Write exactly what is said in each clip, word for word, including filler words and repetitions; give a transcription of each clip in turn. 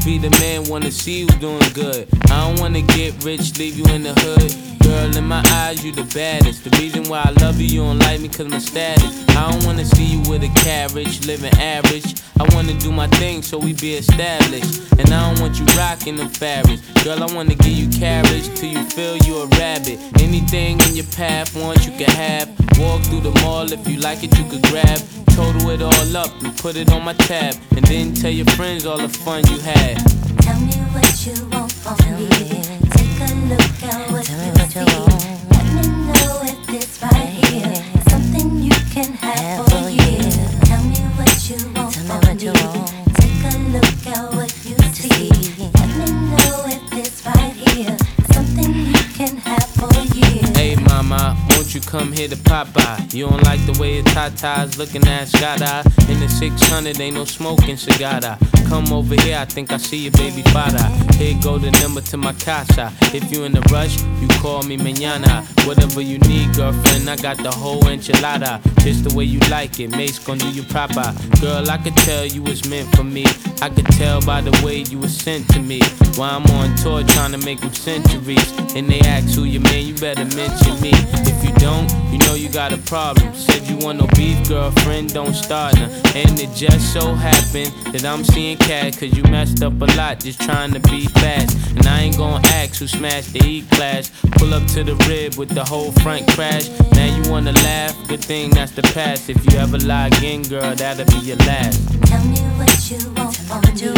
be the man, wanna see you doing good. I don't wanna get rich, leave you in the hood. Girl, in my eyes, you the baddest. The reason why I love you, you don't like me cause my status. I don't wanna see you with a carriage, living average. I wanna do my thing so we be established. And I don't want you rocking them fabrics. Girl, I wanna give you carriage till you feel you a rabbit. Anything in your path, want you can have. Walk through the mall, if you like it, you could grab. Total it all up and put it on my tab. And then tell your friends all the fun you had. Tell me what you want from me. Take a look at what Tell me you what see. you want. Let me know if this right here is something you can have for years. Tell me what you want Tell me from what me. you want. Take a look at what you see. Let me know if this right here is something you can have for years. Hey mama, won't you come here to Popeye? You don't like the way your tatas looking at Scott-Eye. In the six hundred, ain't no smoking cigar. Come over here, I think I see your baby father. Here go the number to my casa. If you in a rush, you call me mañana. Whatever you need, girlfriend, I got the whole enchilada. Just the way you like it, Mace gon' do you proper. Girl, I could tell you was meant for me. I could tell by the way you was sent to me. While I'm on tour trying to make them centuries. And they ask who you man, you better mention me. If you don't, you know you got a problem. Said you want no beef, girlfriend, don't start now. And it just so happened that I'm seeing cat, cause you messed up a lot just trying to be fast. And I ain't gon' ask who smashed the E-Class. Pull up to the rib with the whole front crash. Now you wanna laugh, good thing that's the past. If you ever lie again, girl, that'll be your last. Tell me what you want from me. Take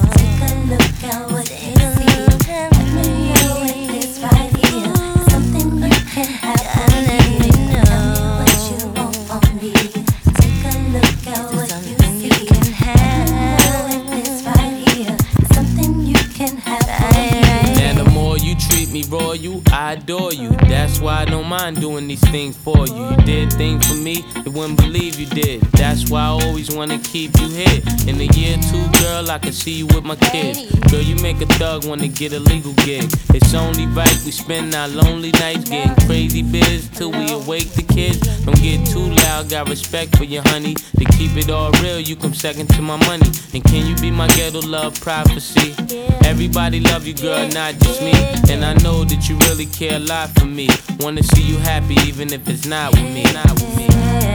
a look at what you see. Let me know if this right here is something you can have for years. Tell me what you want from me. Take a look at what you see. Let me know if this right here is something you can have for years. Now the more you treat me royal, I adore you. That's why I don't mind doing these things for you. You did things for me, you wouldn't believe you did. That's why I always wanna keep you here. In a year or two, girl, I can see you with my kids. Girl, you make a thug wanna get a legal gig. It's only right we spend our lonely nights getting crazy biz till we awake the kids. Don't get too loud, got respect for you, honey. To keep it all real, you come second to my money. And can you be my ghetto love prophecy? Everybody love you, girl, not just me. And I know that you really care a lot for me. Wanna see you happy even if it's not with me. Not with me.